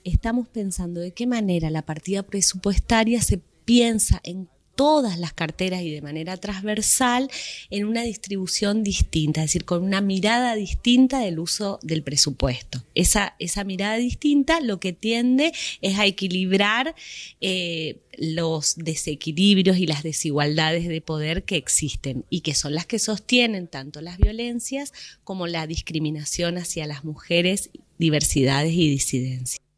estamos pensando de qué manera la partida presupuestaria se piensa en todas las carteras y de manera transversal en una distribución distinta, es decir, con una mirada distinta del uso del presupuesto. Esa mirada distinta lo que tiende es a equilibrar los desequilibrios y las desigualdades de poder que existen y que son las que sostienen tanto las violencias como la discriminación hacia las mujeres, diversidades y disidencias.